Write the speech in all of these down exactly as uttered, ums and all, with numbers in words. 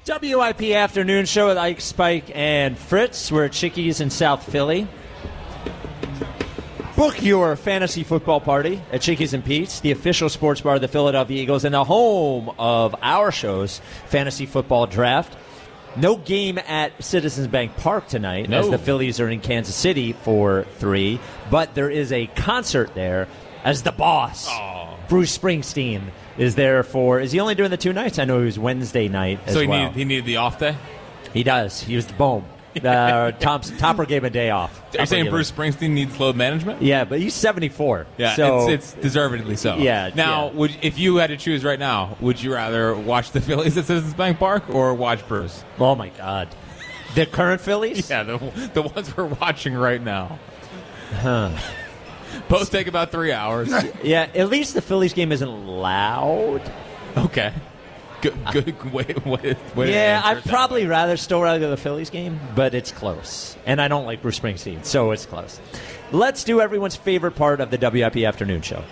W I P Afternoon Show with Ike, Spike, and Fritz. We're at Chickies in South Philly. Book your fantasy football party at Chickies and Pete's, the official sports bar of the Philadelphia Eagles and the home of our show's fantasy football draft. No game at Citizens Bank Park tonight, no. as the Phillies are in Kansas City for three, but there is a concert there as the boss, Aww. Bruce Springsteen, is there for, is he only doing the two nights? I know he was Wednesday night as so he well. Needed, he needed the off day? He does. He was the boom. Uh, Thompson, Topper gave him a day off. Are you saying Bruce Springsteen needs load management? Yeah, but he's seventy-four. Yeah, so, it's, it's deservedly so. Yeah. Now, yeah. Would, if you had to choose right now, would you rather watch the Phillies at Citizens Bank Park or watch Bruce? Oh, my God. The current Phillies? Yeah, the, the ones we're watching right now. Huh. Both take about three hours. Yeah, at least the Phillies game isn't loud. Okay. Good, good way, way, way Yeah, to I'd probably rather still rather go to the Phillies game, but it's close. And I don't like Bruce Springsteen, so it's close. Let's do everyone's favorite part of the W I P Afternoon Show.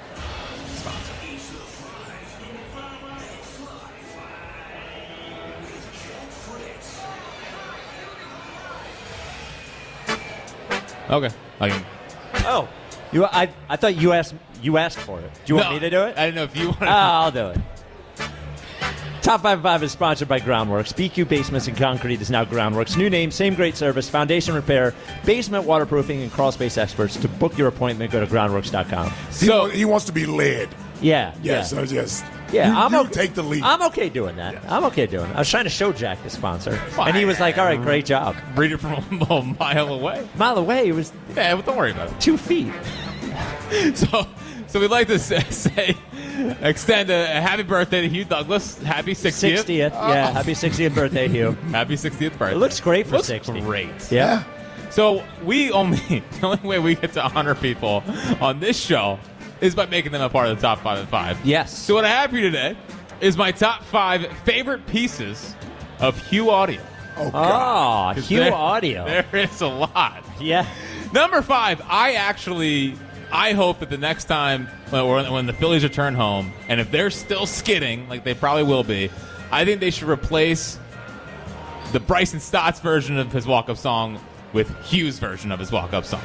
Okay. I can... Oh, you, I, I thought you asked you asked for it. Do you want no, me to do it? I didn't know if you wanted to. Oh, I'll do it. Top five five is sponsored by Groundworks. B Q Basements and Concrete is now Groundworks. New name, same great service, foundation repair, basement waterproofing, and crawl space experts. To book your appointment, go to groundworks dot com. So he, he wants to be led. Yeah. Yes, yeah. so just yeah, you, I'm you okay. take the lead. I'm okay doing that. Yes. I'm okay doing it. I was trying to show Jack the sponsor, Fine. and he was like, "All right, great job." Read it from a mile away. Mile away, it was. Yeah, well, don't worry about it. Two feet. so, so we'd like to say, say extend a, a happy birthday to Hugh Douglas. Happy sixtieth. sixtieth, oh. yeah. Happy sixtieth birthday, Hugh. Happy sixtieth birthday. It looks great for looks sixty. Great. Yeah. So we only the only way we get to honor people on this show is by making them a part of the top five and five. Yes. So what I have for you today is my top five favorite pieces of Hugh audio. Oh, God. Oh, Hugh there, audio. There is a lot. Yeah. Number five, I actually, I hope that the next time when, when the Phillies return home, and if they're still skidding, like they probably will be, I think they should replace the Bryson Stott's version of his walk-up song with Hugh's version of his walk-up song.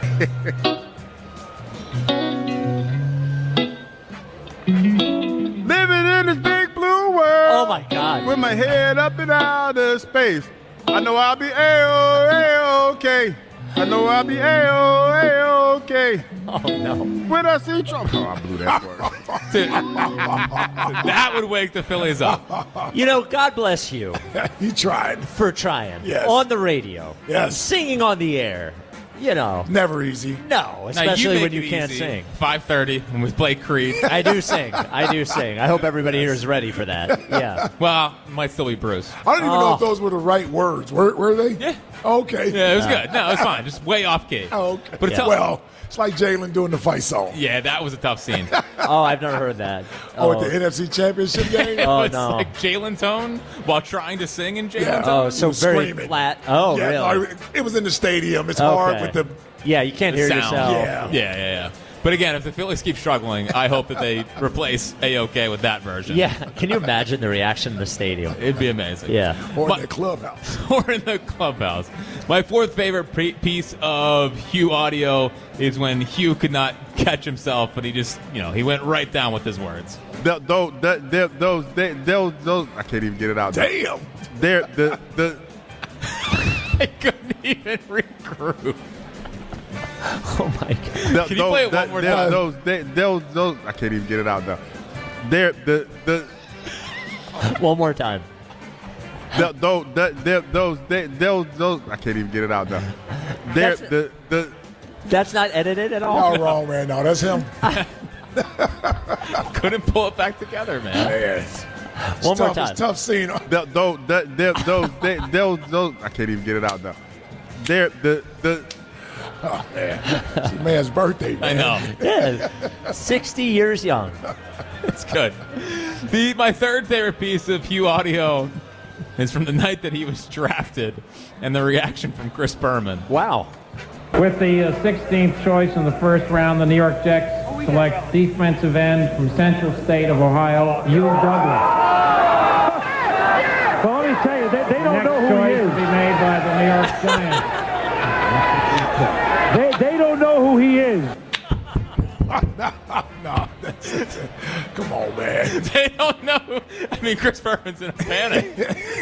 Living in this big blue world. Oh, my God. With my head up in outer space. I know I'll be A-O, A-OK. I know I'll be A-O, A-OK. Oh, no. When I see trouble. Oh, I blew that word. Dude, that would wake the Phillies up. You know, God bless you. He tried. For trying. Yes. On the radio. Yes. Singing on the air. You know. Never easy. No, especially you when you can't easy. sing. five thirty when we play Creed. I do sing. I do sing. I hope everybody here is ready for that. Yeah. Well, it might still be Bruce. I don't even oh. know if those were the right words. Were, were they? Yeah. Okay. Yeah, it was good. No, it was fine. Just way off key. Oh, okay. But it's yeah. Well, it's like Jalen doing the fight song. Yeah, that was a tough scene. Oh, I've never heard that. Oh, Oh, at the N F C Championship game? It Oh, was no. like Jalen tone while trying to sing in Jalen Yeah. tone. Oh, so was very screaming. flat. Oh, yeah, really? no, it was in the stadium. It's Okay. hard with the... Yeah, you can't hear sound. yourself. Yeah. Yeah, yeah, yeah. But again, if the Phillies keep struggling, I hope that they replace A-OK with that version. Yeah. Can you imagine the reaction in the stadium? It'd be amazing. Yeah. Or My- in the clubhouse. Or in the clubhouse. My fourth favorite pre- piece of Hugh audio is when Hugh could not catch himself, but he just, you know, he went right down with his words. Those, those, those, those, those, I can't even get it out. Damn. They're, the, the, I couldn't even regroup. Oh, my God. the, Can you play it one more time? Those, they, those, those, I can't even get it out now. They're, the, the, One more time. the, those, the, the, those, they, those, those, I can't even get it out now. They're, That's- the, the, That's not edited at all? All wrong, man. No, that's him. Couldn't pull it back together, man. Yes. It's One more tough. time. It's tough scene. the, those, the, the, those, they, those, those, I can't even get it out now. They're, the, the, Oh, man. It's a man's birthday, man. I know. Yeah. sixty years young. It's good. The, my third favorite piece of Hugh audio is from the night that he was drafted and the reaction from Chris Berman. Wow. With the uh, sixteenth choice in the first round, the New York Jets select defensive end from Central State of Ohio, Hugh Douglas. Well, let me tell you, they, they don't Next know who he choice is. to be made by the New York Giants. They, they don't know who he is. no, no. That's, that's, come on, man. They don't know. Who, I mean, Chris Berman's in a panic.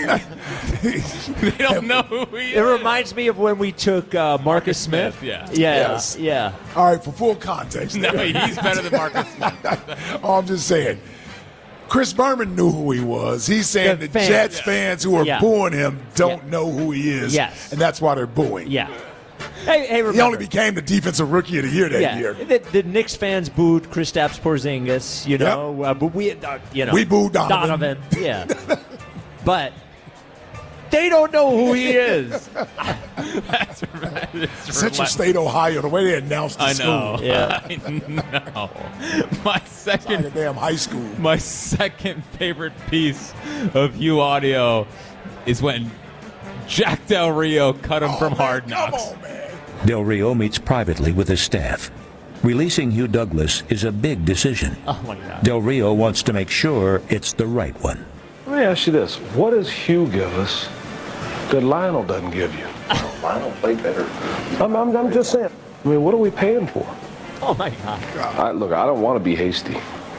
They don't know who he It is. reminds me of when we took uh, Marcus Smith. Smith, yeah. Yeah. Yes. Yeah. All right, for full context. No, he's better than Marcus Smith. Oh, I'm just saying. Chris Berman knew who he was. He's saying The the, fans. Jets Yeah. fans who are Yeah. booing him don't Yeah. know who he is. Yes. And that's why they're booing. Yeah. Hey, hey, remember. He only became the defensive rookie of the year that yeah. year. The, the Knicks fans booed Kristaps Porzingis, you know. Uh, but we, uh, you know, We booed Donovan. Donovan, yeah. But they don't know who he is. That's right. It's Central relentless. State, Ohio, the way they announced the I school. know. Yeah. I know. My Like a second, damn high school. my second favorite piece of Hugh Audio is when Jack Del Rio cut him Oh, from man, Hard come Knocks. on, man. Del Rio meets privately with his staff. Releasing Hugh Douglas is a big decision. Oh, my God. Del Rio wants to make sure it's the right one. Let me ask you this. What does Hugh give us that Lionel doesn't give you? Lionel played better. I'm, I'm, I'm just saying. I mean, what are we paying for? Oh, my God. I, look, I don't want to be hasty.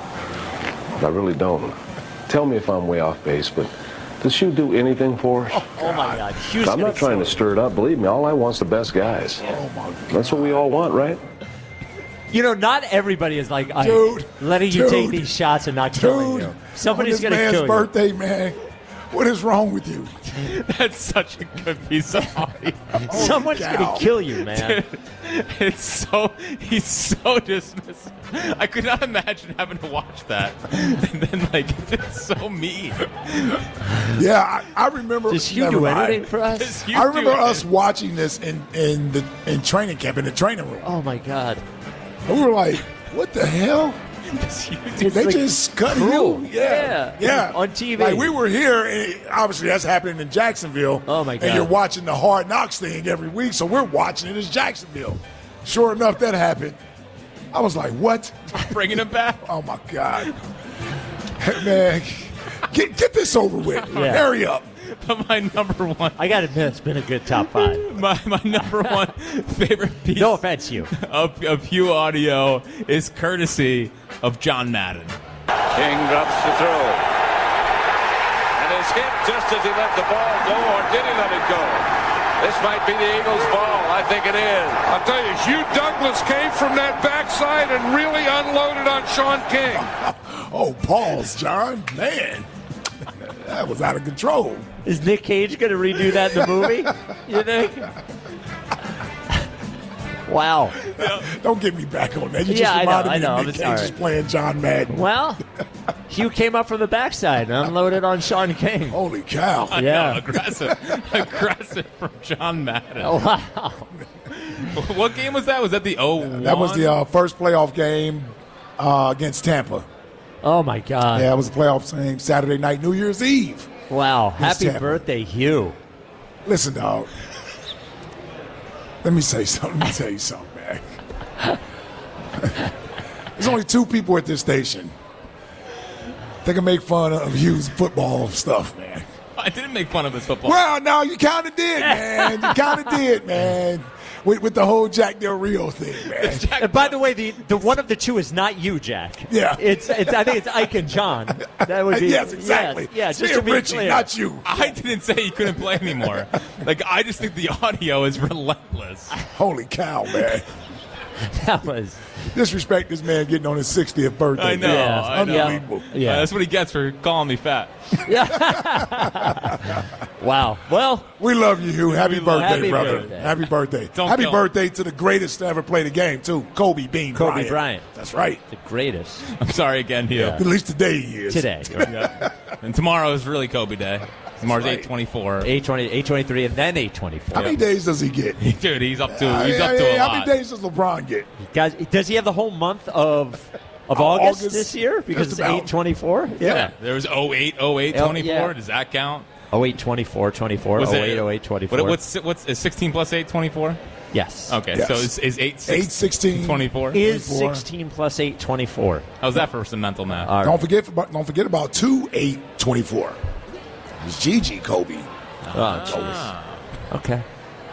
I really don't. Tell me if I'm way off base, but does Hugh do anything for us? Oh, my God. Hugh's I'm gonna not trying to kill stir it up. Believe me, all I want's the best guys. Oh, my God. That's what we all want, right? You know, not everybody is like, I, Dude, letting you take dude, these shots and not killing Dude, you. Somebody's on this going to man's kill you. birthday, man. What is wrong with you? That's such a good piece of audio. Someone's cow. going to kill you, man. It's so he's so dismissive. I could not imagine having to watch that, and then like it's so mean. Yeah, I, I remember. Does Hugh never do mind. anything for Does us? Hugh I remember do us it? watching this in, in the in training camp, in the training room. Oh, my God. And we were like, what the hell? Does Hugh do It's They like just cut cruel. you. Yeah. Yeah. Yeah. On T V. Like we were here, and obviously that's happening in Jacksonville. Oh, my God. And you're watching the Hard Knocks thing every week, so we're watching it as Jacksonville. Sure enough, that happened. I was like, what? bringing him back? Oh, my God. Hey, man, get, get this over with. Yeah. Hurry up. But my number one, I got to admit, it's been a good top five. my, my number one favorite piece No offense, Hugh. of, of Hugh Audio is courtesy of John Madden. King drops the throw. And is hit just as he let the ball go, or did he let it go? This might be the Eagles' ball. I think it is. I'll tell you, Hugh Douglas came from that backside and really unloaded on Sean King. Oh, pause, John. Man, that was out of control. Is Nick Cage going to redo that in the movie? You think? Wow. Don't get me back on that. You Yeah, I just know, reminded I me know. of Nick It's Cage all just right. playing John Madden. Well, Hugh came up from the backside and unloaded on Sean King. Holy cow. I Yeah. know, aggressive, aggressive from John Madden. Oh, wow. What game was that? Was that the oh one? That was the uh, first playoff game uh, against Tampa. Oh, my God. Yeah, it was a playoff game Saturday night, New Year's Eve. Wow. Happy Tampa. birthday, Hugh. Listen, dog. Let me say something. Let me tell you something, man. There's only two people at this station that can make fun of Hugh's football stuff, man. I didn't make fun of his football. Well, no, you kind of did, man. You kind of did, man. With, with the whole Jack Del Rio thing, man. Jack- And by the way, the, the one of the two is not you, Jack. Yeah. It's, it's I think it's Ike and John. That would be Yes, exactly. Yeah, yeah It's just me to and be Richie, clear. not you. I didn't say he couldn't play anymore. Like, I just think the audio is relentless. Holy cow, man. That was Disrespect this man getting on his sixtieth birthday. I know. man. Yeah. I know. Unbelievable. Yeah. Uh, that's what he gets for calling me fat. wow. Well, We love you, Hugh. Happy We love birthday, Happy brother. birthday. Happy birthday. Don't Happy kill him. birthday to the greatest to ever play the game, too. Kobe Bean Kobe Bryant. Bryant. That's right. the greatest I'm sorry again, Hugh. Yeah. At least today he is. today. Yeah. And tomorrow is really Kobe Day. Tomorrow's right. eight twenty-four. eight twenty, eight twenty-three, and then eight twenty-four. How many days does he get? Dude, he's up to I he's mean, up I to mean, a how lot. many days does LeBron get? Guys, does he have the whole month of of Uh, August, August, this year? Because just it's about. eight twenty-four? Yeah, there was oh eight, oh eight, Oh, twenty-four. yeah. Does that count? oh eight twenty-four, twenty-four, Was oh it- eight, oh eight, twenty-four. What, what's what's is sixteen plus eight twenty-four? Yes. Okay, Yes. so is, is eight eight sixteen twenty-four? Is twenty-four. sixteen plus eight twenty-four? How's that for some mental math? All Don't forget about don't forget about two eight twenty four. It's Gigi Kobe. Oh, jeez. Okay.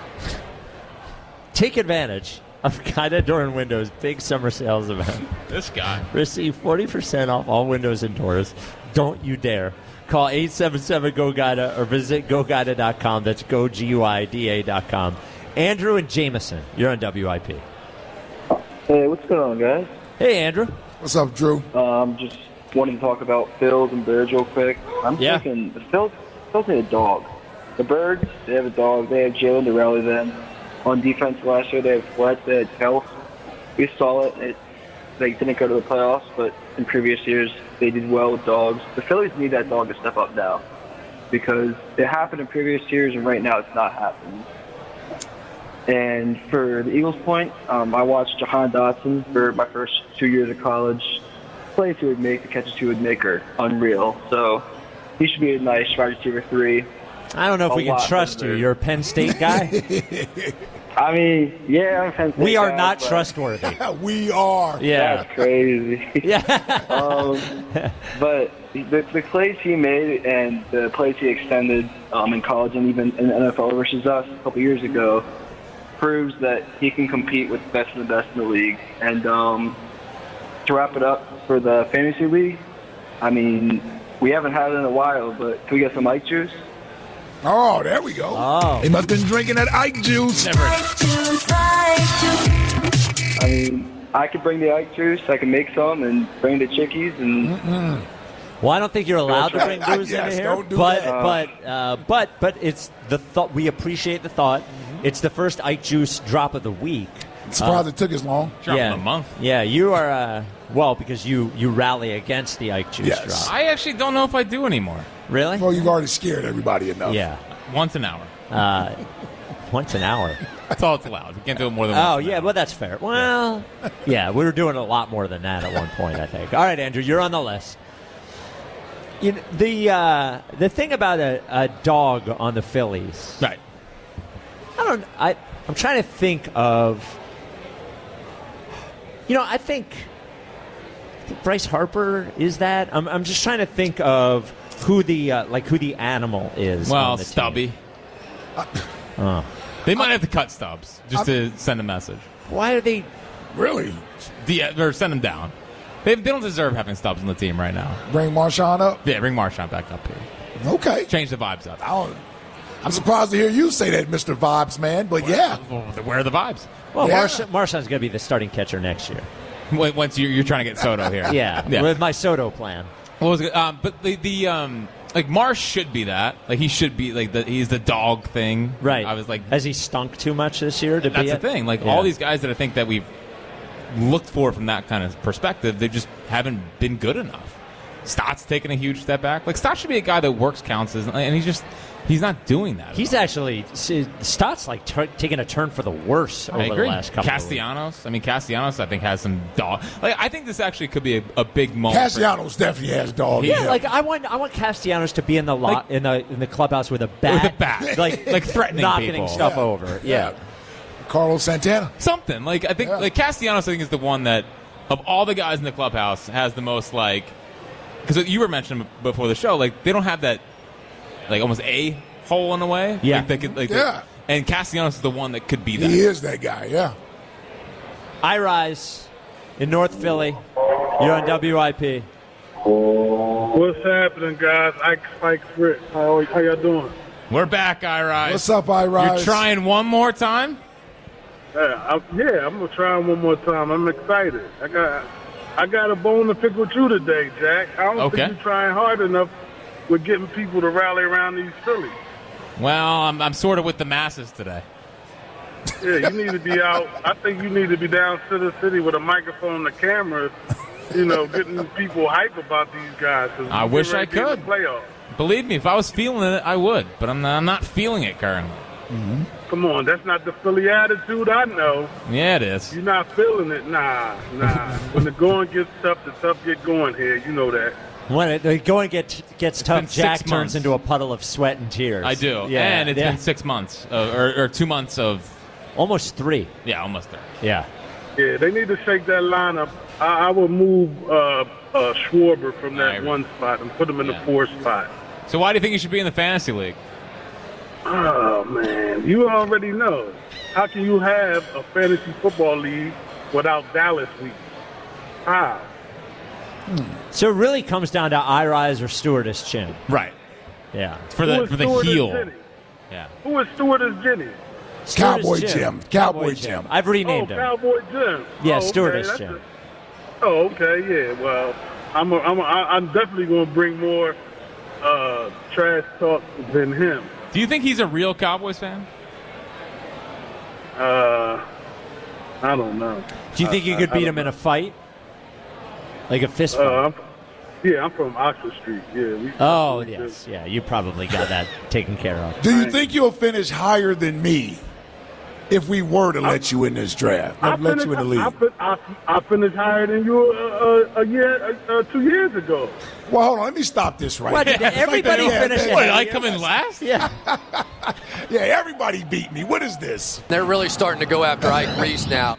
Take advantage of Guida Door and Windows big summer sales event. This guy. Receive forty percent off all windows and doors. Don't you dare. Call eight seven seven, G O, Guida or visit go guida dot com. That's go, G U I D A dot com. Andrew and Jameson, you're on W I P. Hey, what's going on, guys? Hey, Andrew. What's up, Drew? Um, just wanted to talk about Phils and Birds real quick. I'm Yeah. thinking the Phils, Phils need a dog. The Birds, they have a dog. They have Jalen to rally them. On defense last year, they have Fletch, they had Kels. We saw it. it. They didn't go to the playoffs, but in previous years, they did well with dogs. The Phillies need that dog to step up now because it happened in previous years, and right now it's not happening. And for the Eagles' point, um, I watched Jahan Dotson for my first two years of college. Plays he would make, the catches he would make are unreal. So he should be a nice wide receiver three. I don't know if A we can lot trust better. you. You're a Penn State guy. I mean, yeah, I'm a Penn State We are guy, not but trustworthy. We are. Yeah. That's crazy. Yeah. um, but the, the plays he made and the plays he extended um, in college and even in the N F L versus us a couple years ago proves that he can compete with the best of the best in the league. And um, to wrap it up for the fantasy league, I mean, we haven't had it in a while, but can we get some Ike juice? Oh, there we go. Oh. He must have been drinking that Ike juice. I mean, I could bring the Ike juice. I can make some and bring the chickies. And Mm-mm. Well, I don't think you're allowed to bring booze Yes, into here, don't do but that. but uh, but but it's the thought. We appreciate the thought. It's the first Ike Juice drop of the week. I'm surprised it took as long. Drop yeah, of the month. Yeah, you are. Uh, well, because you you rally against the Ike Juice Yes. drop. I actually don't know if I do anymore. Really? Well, you've already scared everybody enough. Yeah. Once an hour. Uh, once an hour. That's all it's allowed. You can't do it more than Oh, once an yeah, hour. well, that's fair. Well, yeah, we were doing a lot more than that at one point, I think. All right, Andrew, you're on the list. You know, the uh, the thing about a, a dog on the Phillies, Right. I don't. I I'm trying to think of. You know, I think, I think Bryce Harper is that. I'm I'm just trying to think of who the uh, like who the animal is. Well, on the Stubby. team. Oh. They might have to cut Stubbs just to send a message. Why are they? Really? The, or send him down. They, they don't deserve having Stubbs on the team right now. Bring Marshawn up? Yeah, bring Marshawn back up here. Okay. Change the vibes up. I don't, I'm surprised to hear you say that, Mister Vibes, man, but yeah. Well, where are the vibes? Well, Yeah. Marsh- Marshawn's going to be the starting catcher next year. When- Once you're, you're trying to get Soto here. Yeah, yeah. with my Soto plan. What was it? Um, but the, the um, like Marsh should be that. Like he should be like the, he's the dog thing. Right. I was like, has he stunk too much this year to that's be the it? thing. Like Yeah. all these guys that I think that we've looked for from that kind of perspective, they just haven't been good enough. Stott's taking a huge step back. Like Stott should be a guy that works counts, and he's just he's not doing that. He's actually Stott's like t- taking a turn for the worse over I agree. the last couple. Castellanos. I mean, Castellanos. I think has some dog. Like I think this actually could be a, a big moment. Castellanos definitely has dog. Yeah, in him. like I want I want Castellanos to be in the lot Like- in the in the clubhouse with a bat, With a bat. like Like threatening knocking people. stuff Yeah. over. Yeah. Carlos Santana. Something like I think Yeah. like Castellanos. I think is the one that of all the guys in the clubhouse has the most like because you were mentioning before the show. Like they don't have that like almost a hole in a way. Yeah. Like, they could, like, Yeah. they- and Castellanos is the one that could be that. He is that guy, yeah. I rise in North Philly. You're on W I P. What's happening, guys? Ike Spike Fritz. How, how y'all doing? We're back, I-Rise. What's up, I-Rise? You're trying one more time? Yeah, I, yeah, I'm gonna try one more time. I'm excited. I got, I got a bone to pick with you today, Jack. I don't Okay. think you're trying hard enough with getting people to rally around these Phillies. Well, I'm, I'm sort of with the masses today. Yeah, you need to be out. I think you need to be down to the city with a microphone and a camera, you know, getting people hype about these guys. 'cause I we wish get I ready to be in could. the playoffs. Believe me, if I was feeling it, I would. But I'm not, I'm not feeling it currently. Come on, that's not the Philly attitude I know. Yeah, it is. You're not feeling it? Nah, nah. When the going gets tough, the tough get going here. You know that. When it, the going get, gets been tough, Jack six turns months. into a puddle of sweat and tears. I do. Yeah, and it's yeah. been six months, uh, or, or two months of... almost three. Yeah, almost there. Yeah. Yeah, they need to shake that lineup. I, I would move uh, uh, Schwarber from I that agree. one spot and put him in Yeah. the four spot. So why do you think he should be in the fantasy league? Oh, man. You already know. How can you have a fantasy football league without Dallas week? How? So it really comes down to I-Rise or Stewardess Jim. Right. Yeah. For the for the heel. Jenny? Yeah. Who is Stewardess Jenny? Cowboy Jim. Jim. Cowboy Jim. Jim. I've renamed oh, him. Cowboy Jim. Yeah, oh, Stewardess okay. Jim. A, oh, okay. Yeah. Well, I'm a, I'm a, I'm definitely going to bring more uh, trash talk than him. Do you think he's a real Cowboys fan? Uh, I don't know. Do you think you could I, I beat him know. in a fight? Like a fist fight? Uh, I'm, yeah, I'm from Oxford Street. Yeah. We, oh, we yes. Yeah, you probably got that taken care of. Do you think you'll finish higher than me if we were to let you in this draft? I Let finished, you in the league. I, I, I, I finished higher than you uh, uh, a year, uh, two years ago. Well, hold on. Let me stop this right What, now. did everybody Yeah, finish yeah, What, yeah, I yeah. come in last? Yeah. Yeah, everybody beat me. What is this? They're really starting to go after Ike Reese now.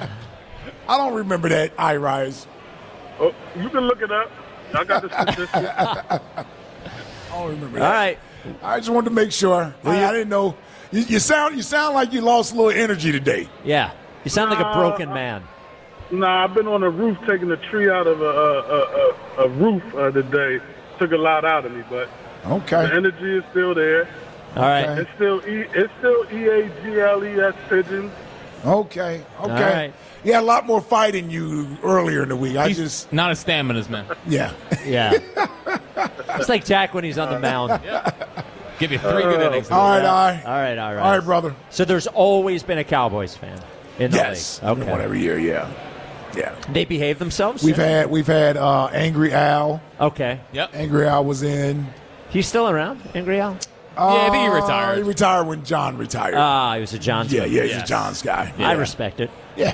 I don't remember that, I-Rise. Oh, you can look it up. I got the statistics. I don't remember All that. right. I just wanted to make sure. I, I didn't know. You, you sound you sound like you lost a little energy today. Yeah. You sound like a broken man. Nah, I've been on a roof taking a tree out of a, a, a, a roof uh, today. Took a lot out of me, but Okay. the energy is still there. All right. Okay. It's still E. It's still E A G L E S pigeons. Okay. Okay. All right. You had a lot more fight in you earlier in the week. I He's just, not as stamina as man. yeah. Yeah. It's like Jack when he's on the mound. Give you three good innings. All right, all right. All right, all right. All right, brother. So there's always been a Cowboys fan in the Yes. league. Okay. One every year, yeah. Yeah. They behave themselves? We've had we've had uh, Angry Al. Okay. Yep. Angry Al was in. He's still around, Angry Al? Yeah, I think he Uh, retired. He retired when John retired. Ah, he was a John. yeah, yeah, he's yes. a John's guy. I Yeah. respect it. Yeah.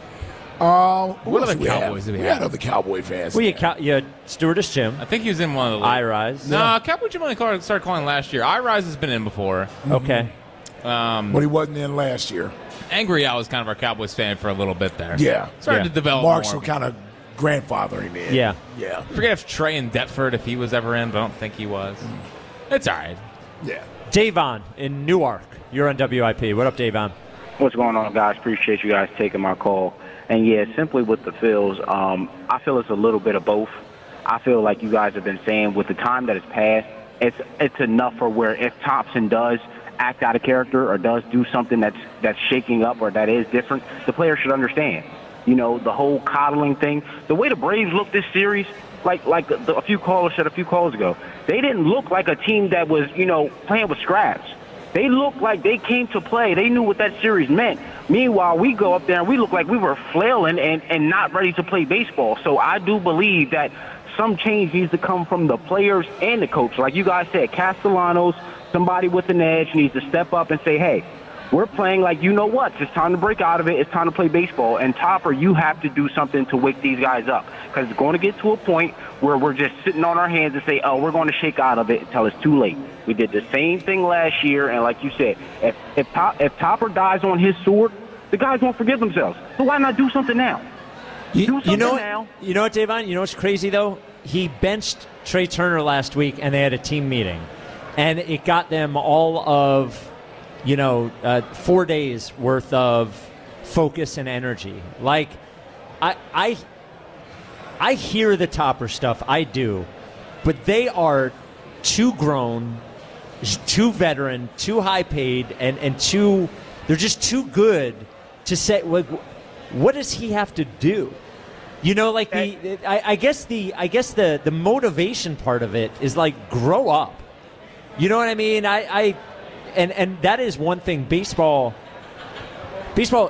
Um, who What else other do we have? Cowboys do we We have? had other Cowboy fans. Well, you, ca- you had Stewardess Jim, I think he was in one of the. I-Rise. No, Cowboy Jim only called- started calling last year. I-Rise has been in before. Okay. Um, But he wasn't in last year. Angry Al was kind of our Cowboys fan for a little bit there. Yeah. Started Yeah. to develop Mark's more. kind of grandfathering in. Yeah. Yeah. I forget if Trey and Deptford, if he was ever in, but I don't think he was. It's all right. Yeah. Davon in Newark. You're on W I P. What up, Davon? What's going on, guys? Appreciate you guys taking my call. And, yeah, simply with the Phils, um, I feel it's a little bit of both. I feel like you guys have been saying with the time that has passed, it's it's enough for where if Thompson does act out of character or does do something that's that's shaking up or that is different, the player should understand. You know, the whole coddling thing, the way the Braves looked this series, like like the, a few callers said a few calls ago, they didn't look like a team that was, you know, playing with scraps. They looked like they came to play. They knew what that series meant. Meanwhile, we go up there and we look like we were flailing and, and not ready to play baseball. So I do believe that some change needs to come from the players and the coach. Like you guys said, Castellanos, somebody with an edge needs to step up and say, hey, we're playing like you know what. It's time to break out of it. It's time to play baseball. And Topper, you have to do something to wake these guys up because it's going to get to a point where we're just sitting on our hands and say, oh, we're going to shake out of it until it's too late. We did the same thing last year, and like you said, if if, Top, if Topper dies on his sword, the guys won't forgive themselves. So why not do something now? You, do something you know what, now. You know what, Davon? You know what's crazy, though? He benched Trey Turner last week, and they had a team meeting. And it got them all of, you know, uh, four days worth of focus and energy. Like, I, I, I hear the Topper stuff. I do. But they are too grown, too veteran, too high paid, and, and too – they're just too good to say like, – what does he have to do? You know, like the, I, I guess the, I guess the, the motivation part of it is like grow up. You know what I mean? I, I, and and that is one thing. Baseball, baseball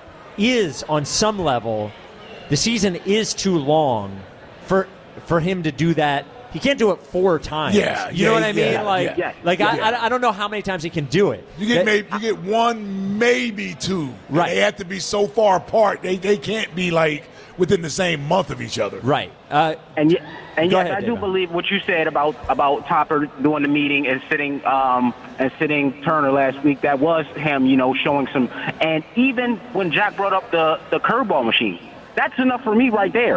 is on some level, the season is too long for for him to do that. He can't do it four times. Yeah, you yeah, know what I mean? yeah, like, yeah. like Yeah. I, I, I don't know how many times he can do it. You get That- maybe you get one, maybe two. Right. They have to be so far apart. They they can't be like within the same month of each other. Right. Uh, And yet, and Go yes, ahead, I do David. believe what you said about about Topper doing the meeting and sitting um, and sitting Turner last week. That was him, you know, showing some. And even when Jack brought up the the curveball machine, that's enough for me right there.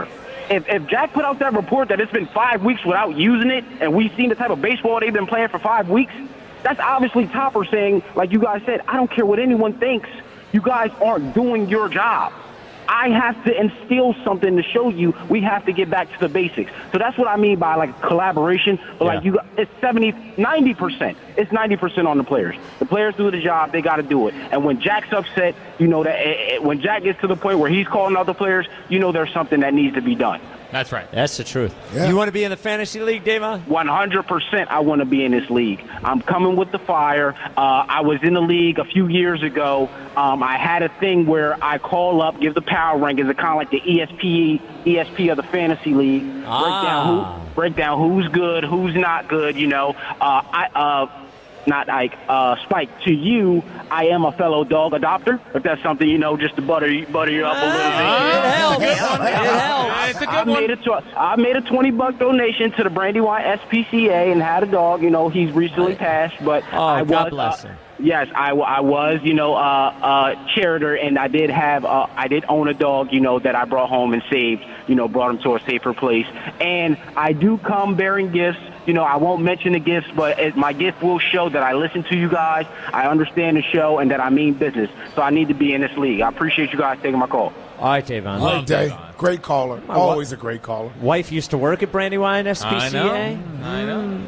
if, if Jack put out that report that it's been five weeks without using it, and we've seen the type of baseball they've been playing for five weeks, that's obviously Topper saying, like you guys said, I don't care what anyone thinks. You guys aren't doing your job. I have to instill something to show you we have to get back to the basics. So that's what I mean by, like, collaboration. But, yeah. like, you, it's seventy, ninety percent. It's ninety percent on the players. The players do the job. They got to do it. And when Jack's upset, you know that it, it, when Jack gets to the point where he's calling out the players, you know there's something that needs to be done. That's right. That's the truth. Yeah. You want to be in the fantasy league, Davon? one hundred percent I want to be in this league. I'm coming with the fire. Uh, I was in the league a few years ago. Um, I had a thing where I call up, give the power rankings. It's kind of like the E S P E S P of the fantasy league. Ah. Break down who, break down who's good, who's not good, you know. Uh, I uh, Not Ike, uh, Spike, to you, I am a fellow dog adopter. If that's something, you know, just to butter you, butter you up a little bit. It helps. It helps. It's a good I one. made, a tw- I made a twenty buck donation to the Brandywine S P C A and had a dog. You know, he's recently passed, but Oh, I God was, bless uh, him. Yes, I, I was, you know, uh, uh, chariter, and I did have, uh, I did own a dog, you know, that I brought home and saved, you know, brought him to a safer place. And I do come bearing gifts. You know, I won't mention the gifts, but it, my gift will show that I listen to you guys, I understand the show, and that I mean business. So I need to be in this league. I appreciate you guys taking my call. All right, Davon. All right, Dave. Great caller. My Always wa- a great caller. Wife used to work at Brandywine S P C A. I know. I know.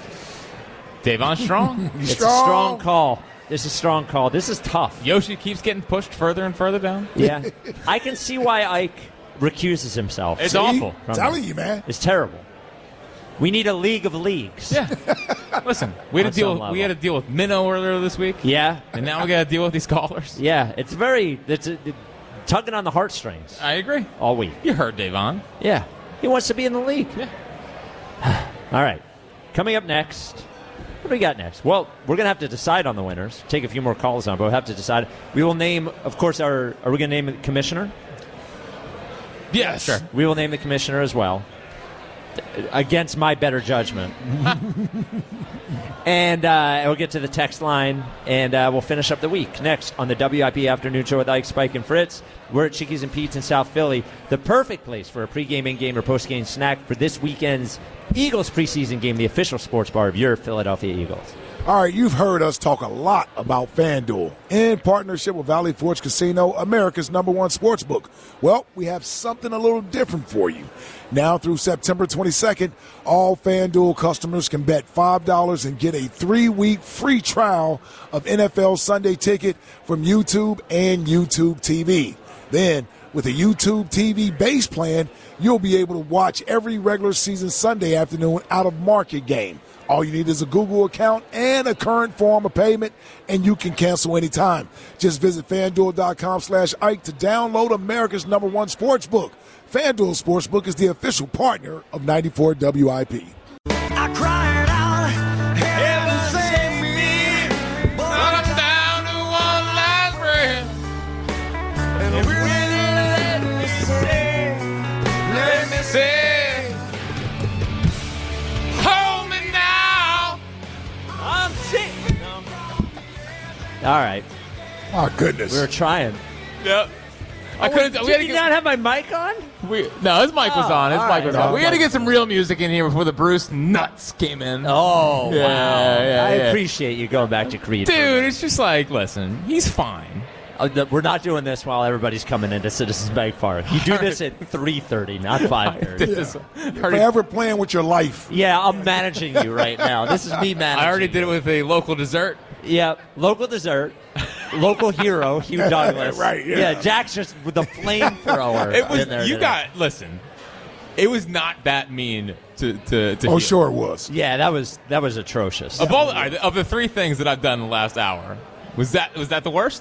Davon Strong. It's Strong. a strong call. This is a strong call. This is tough. Yoshi keeps getting pushed further and further down. Yeah. I can see why Ike recuses himself. It's See? awful. From Telling this. you, man. It's terrible. We need a league of leagues. Yeah. Listen, we had On to deal. some With, level. we had to deal with Minnow earlier this week, Yeah. and now we got to deal with these callers. Yeah. It's very it's a, it, tugging on the heartstrings I agree. all week. You heard Davon. Yeah. He wants to be in the league. Yeah. All right. Coming up next. What do we got next? Well, we're going to have to decide on the winners. Take a few more calls on, but we'll have to decide. We will name, of course, our. Are we going to name the commissioner? Yeah, sure. We will name the commissioner as well, against my better judgment. And uh, we'll get to the text line, and uh, we'll finish up the week next on the W I P Afternoon Show with Ike, Spike, and Fritz. We're at Chickies and Pete's in South Philly, the perfect place for a pregame, in-game, or postgame snack for this weekend's Eagles preseason game, the official sports bar of your Philadelphia Eagles. All right, you've heard us talk a lot about FanDuel in partnership with Valley Forge Casino, America's number one sports book. Well, we have something a little different for you. Now through September twenty-second, all FanDuel customers can bet five dollars and get a three-week free trial of N F L Sunday Ticket from YouTube and YouTube T V. Then, with a YouTube T V base plan, you'll be able to watch every regular season Sunday afternoon out-of-market game. All you need is a Google account and a current form of payment, and you can cancel anytime. Just visit FanDuel.com slash Ike to download America's number one sports book. FanDuel Sportsbook is the official partner of ninety-four W I P. I cried out, heaven save me, but I'm down to one last breath. and really let me say, let me Say, hold me now. I'm sick. All right. Oh, goodness. We were trying. Yep. I Oh, couldn't. wait, we had did to you get, not have my mic on? we, no, his mic was Oh, on. His all mic was right. on. We had to get some real music in here before the Bruce nuts came in. Oh, Yeah, wow. yeah, I yeah. appreciate you going back to Creed. Dude, it's just like, listen, he's fine. Uh, th- we're not doing this while everybody's coming into Citizens Bank Park. You do this at three thirty, not five thirty. This- Forever playing with your life. Yeah, I'm managing you right now. This is me managing. I already did it with a local dessert. Yeah, local dessert, local hero, Hugh Douglas. Right, yeah. Jack's just with the flamethrower. It was in there you today. got listen. It was not that mean to to. to Oh, Hugh. sure it was. Yeah, that was that was atrocious. Of all the, of the three things that I've done in the last hour, was that was that the worst?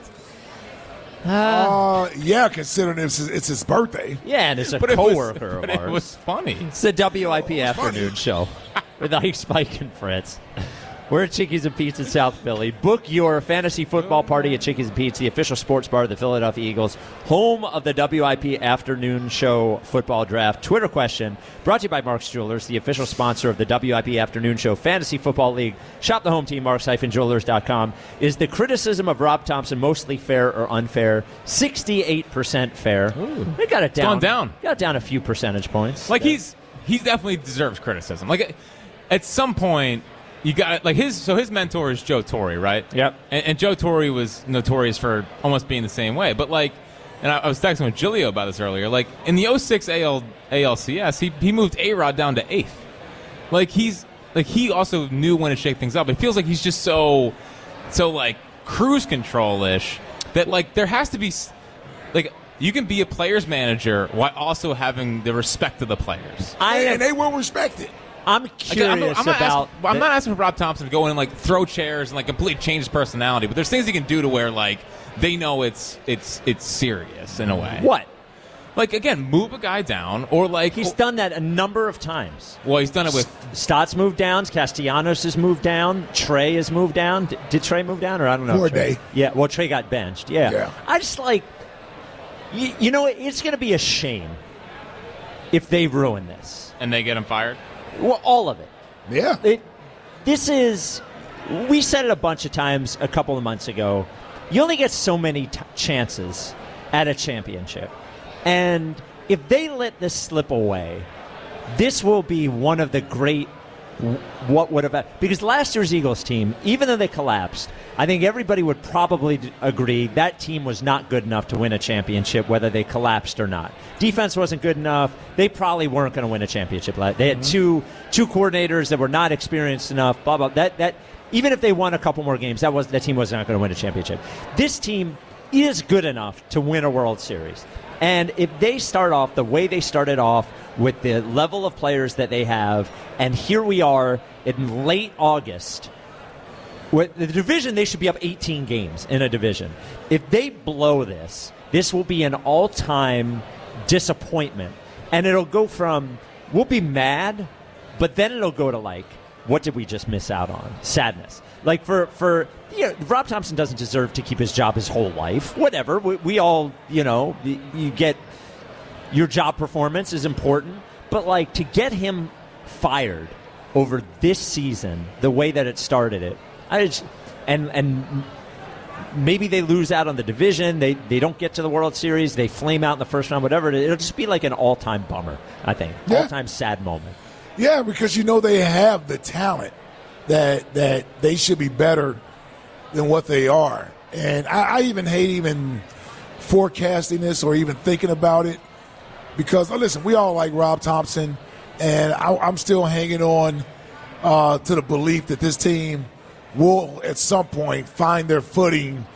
Uh, yeah, considering it's his, it's his birthday. Yeah, and it's a But it was, coworker but of it ours. was funny. It's the W I P afternoon show with Ike, Spike, and Fritz. We're at Chickies and Pete's in South Philly. Book your fantasy football party at Chickies and Pete's, the official sports bar of the Philadelphia Eagles, home of the W I P Afternoon Show football draft. Twitter question brought to you by Mark's Jewelers, the official sponsor of the W I P Afternoon Show Fantasy Football League. Shop the home team, marks jewelers dot com. Is the criticism of Rob Thompson mostly fair or unfair? sixty-eight percent fair. Ooh. They got it down. Gone down. Got it down a few percentage points. Like, he's he definitely deserves criticism. Like, at some point, you got like his so his mentor is Joe Torre, right? Yep. And, and Joe Torre was notorious for almost being the same way. But like, and I, I was texting with Giglio about this earlier. Like in the oh six A L, A L C S, he he moved A-Rod down to eighth. Like he's like he also knew when to shake things up. It feels like he's just so so like cruise control ish that like there has to be like. You can be a player's manager while also having the respect of the players. I and they will respect it. I'm curious Again, I'm, I'm not about. Asking, I'm not asking for Rob Thompson to go in and like throw chairs and like completely change his personality, but there's things he can do to where like they know it's it's it's serious in a way. What? Like again, move a guy down, or like He's done that a number of times. Well, he's done it with Stott's moved down, Castellanos has moved down, Trey has moved down. Did, did Trey move down, or I don't know? Poor Trey. day. Yeah. Well, Trey got benched. Yeah. Yeah. I just like. You, you know, it's going to be a shame if they ruin this. and they get him fired. Well, all of it. Yeah. It, this is, we said it a bunch of times a couple of months ago. You only get so many t- chances at a championship. And if they let this slip away, this will be one of the great what would have, because last year's Eagles team, even though they collapsed, I think everybody would probably agree that team was not good enough to win a championship, whether they collapsed or not. Defense wasn't good enough. They probably weren't going to win a championship. They had mm-hmm. two two coordinators that were not experienced enough. Blah blah. That that even if they won a couple more games, that was that team was not going to win a championship. This team is good enough to win a World Series. And if they start off the way they started off with the level of players that they have, and here we are in late August, with the division, they should be up eighteen games in a division. If they blow this, this will be an all-time disappointment. And it'll go from, we'll be mad, but then it'll go to like, what did we just miss out on? Sadness. Like for, for you know, Rob Thompson doesn't deserve to keep his job his whole life. Whatever. We, we all, you know, you get your job performance is important. But like to get him fired over this season, the way that it started it, I just, and and maybe they lose out on the division. They they don't get to the World Series. They flame out in the first round, whatever. It'll just be like an all-time bummer, I think. Yeah. All-time sad moment. Yeah, because you know they have the talent that that they should be better than what they are. And I, I even hate even forecasting this or even thinking about it because, oh, listen, we all like Rob Thompson, and I, I'm still hanging on uh, to the belief that this team will at some point find their footing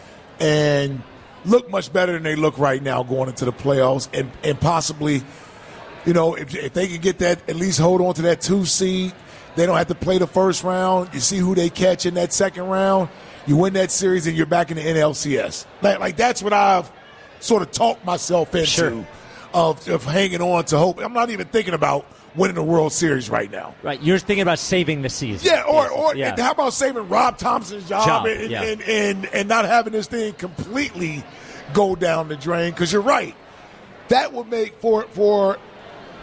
and look much better than they look right now going into the playoffs and, and possibly – you know, if, if they can get that, at least hold on to that two seed, they don't have to play the first round. You see who they catch in that second round. You win that series, and you're back in the N L C S. Like, like that's what I've sort of talked myself into sure. of, of hanging on to hope. I'm not even thinking about winning the World Series right now. Right, you're thinking about saving the season. Yeah, or, or yeah. how about saving Rob Thompson's job, job and, yeah. and, and, and not having this thing completely go down the drain? Because you're right. That would make for for –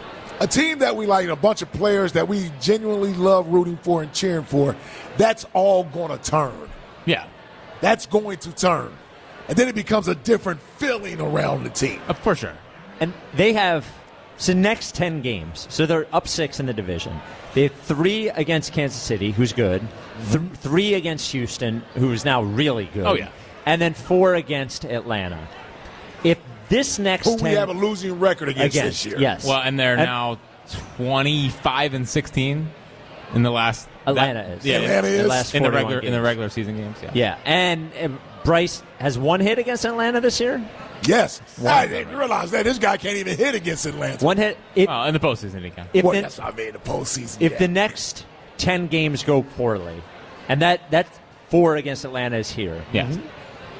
a team that we like, a bunch of players that we genuinely love rooting for and cheering for, that's all going to turn. Yeah. That's going to turn. And then it becomes a different feeling around the team. Uh, for sure. And they have, so next ten games, so they're up six in the division. They have three against Kansas City, who's good, th- three against Houston, who is now really good. Oh, yeah. And then four against Atlanta. If this next Who ten, we have a losing record against, against this year. Yes. Well, and they're and, now twenty-five and sixteen in the last. Atlanta that, is. Yeah, Atlanta is. The last in the regular games. in the regular season games. Yeah. Yeah, and uh, Bryce has one hit against Atlanta this year. Yes. I didn't realize that. This guy can't even hit against Atlanta. One hit. If, well, in the postseason he can. If well, the, that's what I mean, the postseason. If yeah. the next ten games go poorly, and that that four against Atlanta is here. Yes. Mm-hmm.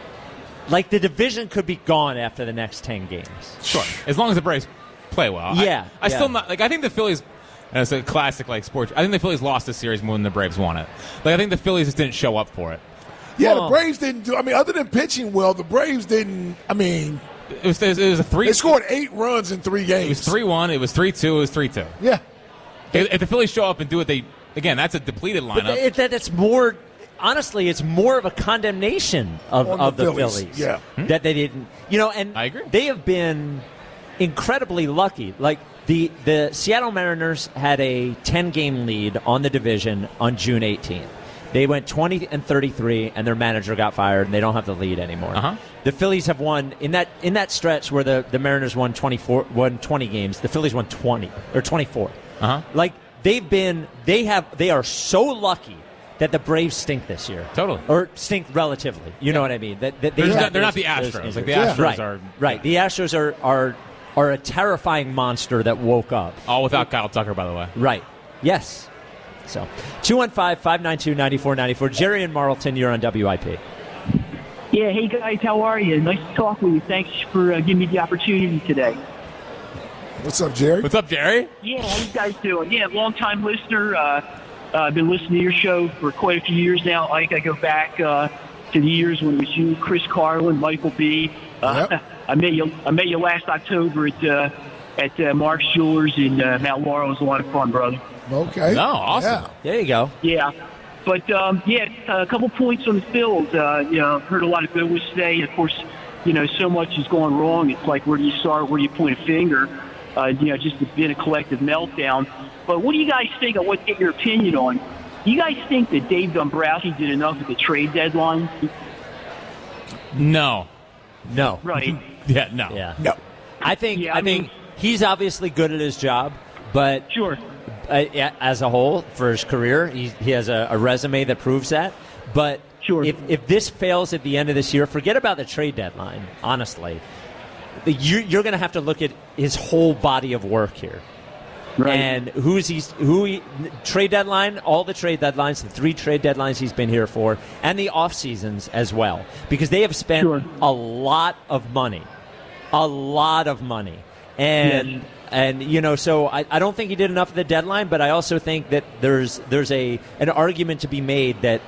Like the division could be gone after the next ten games. Sure, as long as the Braves play well. Yeah, I, I yeah. still not like. I think the Phillies. And it's a classic like sports. I think the Phillies lost this series more than the Braves won it. Like I think the Phillies just didn't show up for it. Yeah, Well- the Braves didn't do. I mean, other than pitching well, the Braves didn't. I mean, It was, it was a three. they scored eight runs in three games. It was three one. It was three two. It was three two. Yeah. If, if the Phillies show up and do what they again, that's a depleted But lineup. it, that it's more, honestly, it's more of a condemnation of, On of the the Phillies, Phillies. yeah. That they didn't, you know, and I agree. they have been incredibly lucky. Like the, the Seattle Mariners had a ten-game lead on the division on June eighteenth. They went twenty and thirty-three, and their manager got fired, and they don't have the lead anymore. Uh-huh. The Phillies have won in that in that stretch where the, the Mariners won twenty-four, won twenty games. The Phillies won twenty or twenty-four. Uh-huh. Like they've been, they have, they are so lucky that the Braves stink this year. Totally. Or stink relatively. You know what I mean? That, that they They're have not- they're not those- the those Astros. injuries. Like, the Astros right. are- right. The Astros are, are are a terrifying monster that woke up. All without Kyle Tucker, by the way. Right. Yes. So two one five, five nine two, nine four nine four. Jerry and Marlton, you're on W I P. Yeah, hey guys, how are you? Nice to talk with you. Thanks for uh, giving me the opportunity today. What's up, Jerry? What's up, Jerry? Yeah, how you guys doing? Yeah, long-time listener. Uh, uh, I've been listening to your show for quite a few years now. Ike, I go back uh, to the years when it was you, Chris Carlin, Michael B. Uh, Yep. I met you. I met you last October at uh, at uh, Mark's Jewelers in uh, Mount Laurel. It was a lot of fun, brother. Okay. No, awesome. Yeah. There you go. Yeah. But, um, yeah, a couple points on the field. Uh, you know, heard a lot of good ones today. Of course, you know, so much is going wrong. It's like, where do you start? Where do you point a finger? Uh, you know, just a bit of collective meltdown. But what do you guys think? I want to get your opinion on. Do you guys think that Dave Dombrowski did enough at the trade deadline? No. No. Right. Yeah, no. Yeah. No. I think Yeah, I, I mean- think he's obviously good at his job, but Sure. uh, yeah, as a whole for his career, he, he has a, a resume that proves that. But Sure. if if this fails at the end of this year, forget about the trade deadline. Honestly, you, you're going to have to look at his whole body of work here. Right. And who's he's who he, trade deadline, all the trade deadlines, the three trade deadlines he's been here for, and the off seasons as well, because they have spent Sure. a lot of money, a lot of money, and Yes. and you know, so I, I don't think he did enough of the deadline, but I also think that there's there's a an argument to be made that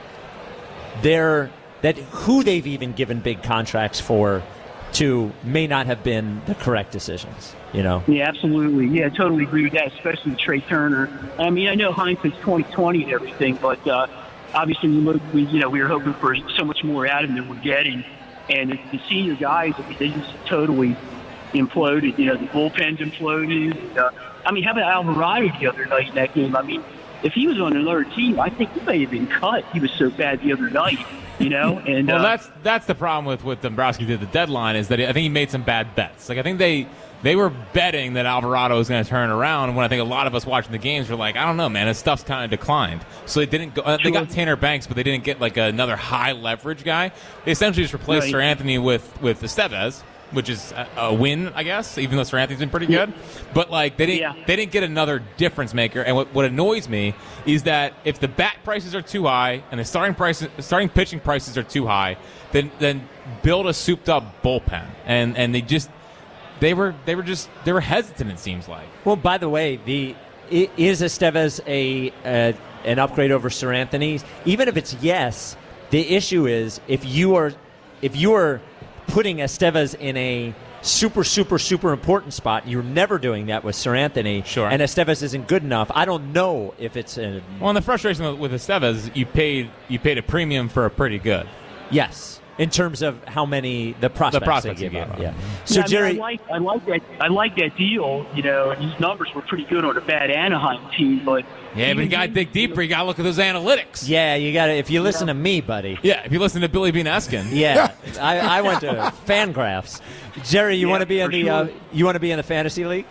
they're that who they've even given big contracts for to may not have been the correct decisions. You know. Yeah, absolutely. Yeah, I totally agree with that, especially with Trey Turner. I mean, I know hindsight's twenty twenty and everything, but uh, obviously we look, we you know we were hoping for so much more out of him than we're getting, and the, the senior guys, I mean, they just totally imploded. You know, the bullpen's imploded. And, uh, I mean, how about Alvarado the other night in that game? I mean, if he was on another team, I think he may have been cut. He was so bad the other night. You know, and Well, uh, that's that's the problem with what Dombrowski did at the deadline is that I think he made some bad bets. Like I think they they were betting that Alvarado was going to turn around. When I think a lot of us watching the games were like, I don't know, man, his stuff's kind of declined. So they didn't go. Uh, they got Tanner Banks, but they didn't get like another high leverage guy. They essentially just replaced Right. Sir Anthony with with Estevez, which is a, a win, I guess. Even though Sir Anthony's been pretty good, but like they didn't Yeah. they didn't get another difference maker. And what, what annoys me is that if the bat prices are too high and the starting prices, the starting pitching prices are too high, then then build a souped up bullpen. And and they just they were they were just they were hesitant. It seems like. Well, by the way, the i- is Estevez a uh, an upgrade over Sir Anthony? Even if it's yes, the issue is if you are if you are putting Estevez in a super, super, super important spot, you're never doing that with Sir Anthony. Sure. And Estevez isn't good enough. I don't know if it's a Well, and the frustration with, with Estevez, you paid you paid a premium for a pretty good. yes in terms of how many the prospects, prospects they you gave gave up. up. Yeah. So So I, mean, Jerry, I like I like that I like that deal. You know, and his numbers were pretty good on a bad Anaheim team, but Yeah, but you got to dig deeper. You got to look at those analytics. yeah, you got to if you listen to me, buddy. Yeah, if you listen to Billy Bean Eskin. Yeah, I, I went to Fangraphs. Jerry, you Yeah, want to be in for the sure. uh, you want to be in the fantasy league?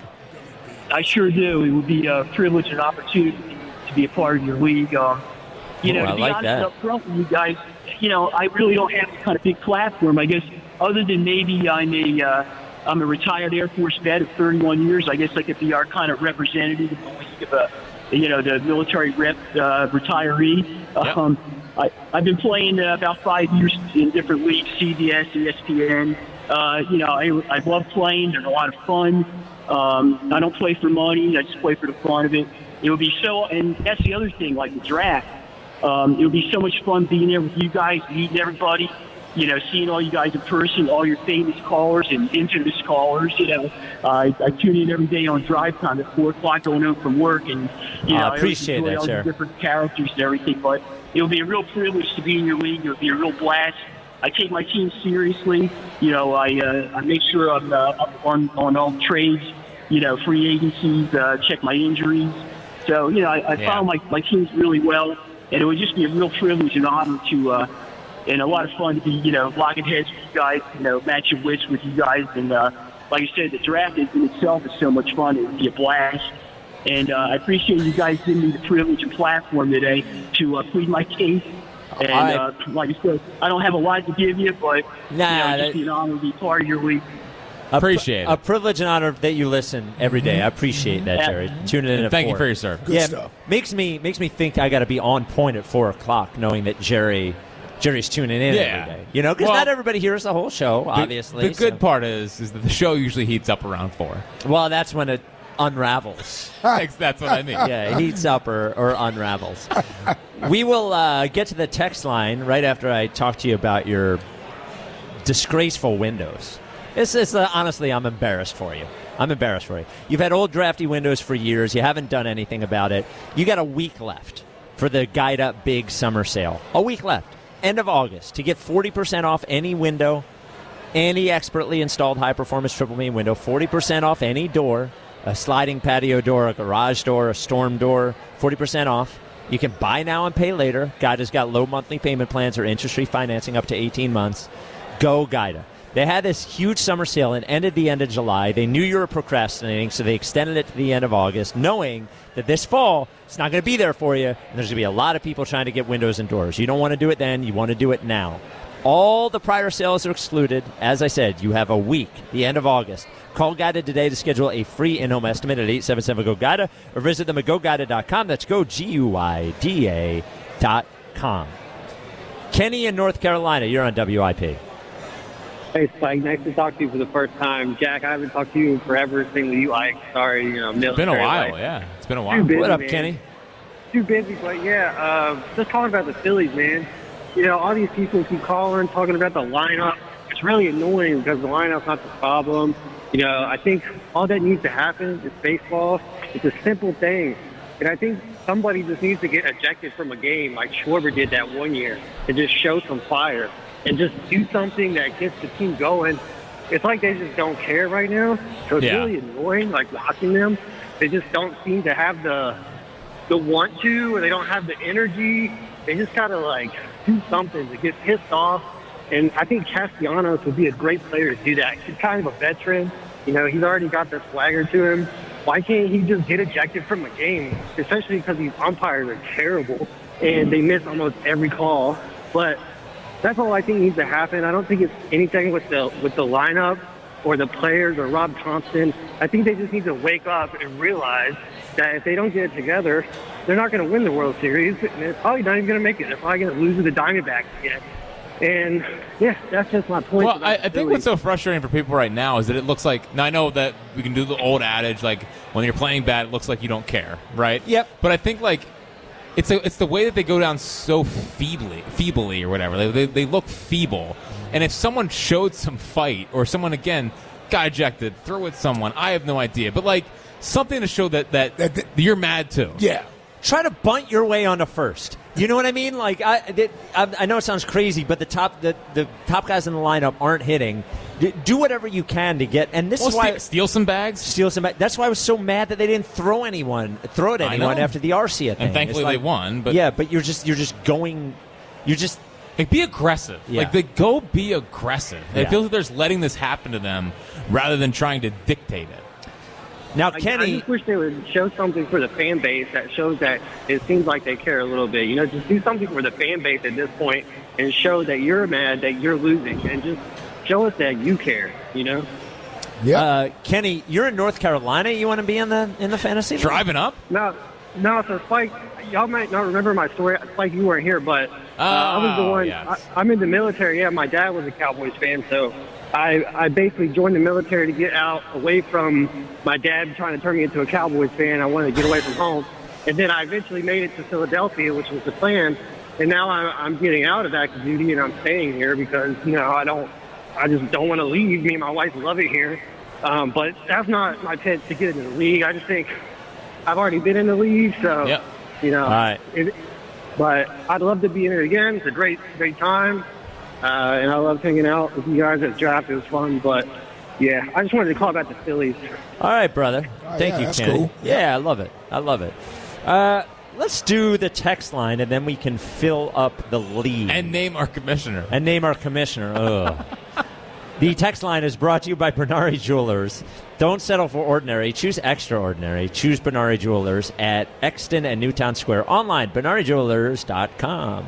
I sure do. It would be a privilege and opportunity to be a part of your league. Um, you know, Oh, to I be like honest that. up front with you guys, you know, I really don't have any kind of big platform. I guess other than maybe I'm a uh, I'm a retired Air Force vet of thirty-one years. I guess I could be our kind of representative in the league of a, you know, the military rep uh, retiree. Yep. Um, I, I've been playing uh, about five years in different leagues, C B S, E S P N. Uh, you know, I, I love playing. They're a lot of fun. Um, I don't play for money. I just play for the fun of it. it would be so, and that's the other thing, like the draft. Um, it would be so much fun being there with you guys, meeting everybody, you know, seeing all you guys in person, all your famous callers and infamous callers. You know, uh, I, I tune in every day on drive time at four o'clock going home from work, and you know, I appreciate I always enjoy that, all sir. the different characters and everything. But it would be a real privilege to be in your league. It would be a real blast. I take my team seriously. You know, I uh, I make sure I'm uh, up on on all trades. You know, free agencies. Uh, check my injuries. So you know, I, I Yeah. follow my my teams really well. And it would just be a real privilege and honor to, uh, and a lot of fun to be, you know, locking heads with you guys, you know, matching wits with you guys. And uh, like I said, the draft in itself is so much fun. It would be a blast. And uh, I appreciate you guys giving me the privilege and platform today to uh, plead my case. And I- uh, like I said, I don't have a lot to give you, but Nah, you know, that- it's just an honor to be part of your league. Appreciate it. A privilege and honor that you listen every day. I appreciate that, Jerry. Tuning in And at thank you four. for your service. Good yeah, stuff. makes me makes me think I got to be on point at four o'clock, knowing that Jerry Jerry's tuning in Yeah. every day. You know, because Well, not everybody hears the whole show. The- Obviously, the good so- part is is that the show usually heats up around four. Well, that's when it unravels. That's what I mean. Yeah, it heats up or, or unravels. We will uh, get to the text line right after I talk to you about your disgraceful windows. It's, it's uh, honestly, I'm embarrassed for you. I'm embarrassed for you. You've had old drafty windows for years. You haven't done anything about it. You got a week left for the Guide Up Big Summer Sale. A week left. End of August to get forty percent off any window, any expertly installed high-performance triple beam window, forty percent off any door, a sliding patio door, a garage door, a storm door, forty percent off. You can buy now and pay later. Guida has got low monthly payment plans or interest-free financing up to eighteen months. Go Guida. They had this huge summer sale and ended the end of July. They knew you were procrastinating, so they extended it to the end of August, knowing that this fall it's not going to be there for you, and there's going to be a lot of people trying to get windows and doors. You don't want to do it then. You want to do it now. All the prior sales are excluded. As I said, you have a week, the end of August. Call Guida today to schedule a free in-home estimate at eight seven seven, G O, Guida or visit them at go guida dot com. That's go, G U I D A dot com. Kenny in North Carolina, you're on W I P. Hey, Spike. Nice to talk to you for the first time. Jack, I haven't talked to you in forever. Same with you, Ike. Sorry, you know, It's been a military while, life. yeah. It's been a Too while. busy, What up, man. Kenny? Too busy, but yeah, uh, just talking about the Phillies, man. You know, all these people keep calling, talking about the lineup. It's really annoying because the lineup's not the problem. You know, I think all that needs to happen is baseball. It's a simple thing. And I think somebody just needs to get ejected from a game like Schwarber did that one year and just show some fire and just do something that gets the team going. It's like they just don't care right now. So it's Yeah. really annoying, like watching them. They just don't seem to have the the want to, or they don't have the energy. They just gotta like do something to get pissed off. And I think Castellanos would be a great player to do that. He's kind of a veteran. You know, he's already got the swagger to him. Why can't he just get ejected from a game? Especially because these umpires are terrible and they miss almost every call. But that's all I think needs to happen. I don't think it's anything with the with the lineup or the players or Rob Thompson. I think they just need to wake up and realize that if they don't get it together, they're not going to win the World Series, and they're probably not even going to make it. They're probably going to lose to the Diamondbacks again. And, yeah, that's just my point. Well, about I, the I think Phillies. what's so frustrating for people right now is that it looks like, now I know that we can do the old adage, like, when you're playing bad, it looks like you don't care, right? Yep. But I think, like, it's a, it's the way that they go down so feebly, feebly or whatever. They, they, they look feeble. And if someone showed some fight, or someone, again, got ejected, throw at someone, I have no idea. But, like, something to show that, that, that you're mad too. Yeah. Try to bunt your way onto first. You know what I mean? Like I, it, I, I know it sounds crazy, but the top, the, the top guys in the lineup aren't hitting. D- do whatever you can to get. And this Well, is why steal, steal some bags. Steal some bags. That's why I was so mad that they didn't throw anyone, throw at I anyone know. after the Arcia thing. And thankfully It's like- they won. But yeah, but you're just you're just going. You're just like be aggressive. Yeah. Like they go be aggressive. Yeah. It feels like there's letting this happen to them rather than trying to dictate it. Now, I, Kenny, I just wish they would show something for the fan base that shows that it seems like they care a little bit. You know, just do something for the fan base at this point and show that you're mad that you're losing, and just show us that you care. You know. Yeah. Uh, Kenny, you're in North Carolina. You want to be in the in the fantasy league? Driving up? No, no. So Spike, y'all might not remember my story. Spike, you weren't here, but uh, I was the Oh, one. yes. I, I'm in the military. Yeah, my dad was a Cowboys fan, so I I basically joined the military to get out away from my dad trying to turn me into a Cowboys fan. I wanted to get away from home, And then I eventually made it to Philadelphia, which was the plan. And now I'm, I'm getting out of active duty and I'm staying here because, you know, I don't, I just don't want to leave. Me and my wife love it here. Um, but that's not my pitch to get into the league. I just think I've already been in the league, so, yep. you know. All right. It, but I'd love to be in it again. It's a great, great time. Uh, and I love hanging out with you guys at the draft. It was fun. But, yeah, I just wanted to call about the Phillies. All right, brother. Oh, Thank yeah, you, that's Kenny. cool. Yeah, I love it. I love it. Uh, let's do the text line, and then we can fill up the lead. And name our commissioner. And name our commissioner. Ugh. The text line is brought to you by Bernari Jewelers. Don't settle for ordinary. Choose extraordinary. Choose Bernari Jewelers at Exton and Newtown Square. Online, bernari jewelers dot com.